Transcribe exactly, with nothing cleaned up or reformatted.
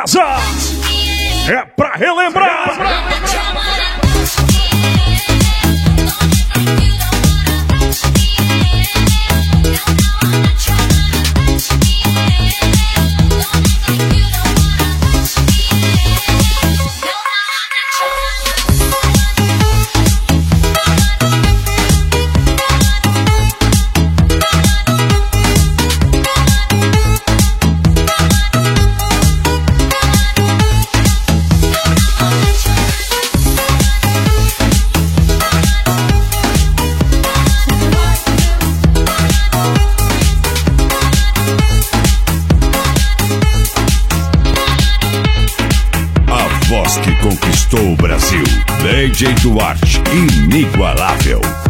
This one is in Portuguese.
casa. É pra relembrar. Voz que conquistou o Brasil. D J Duarte, inigualável.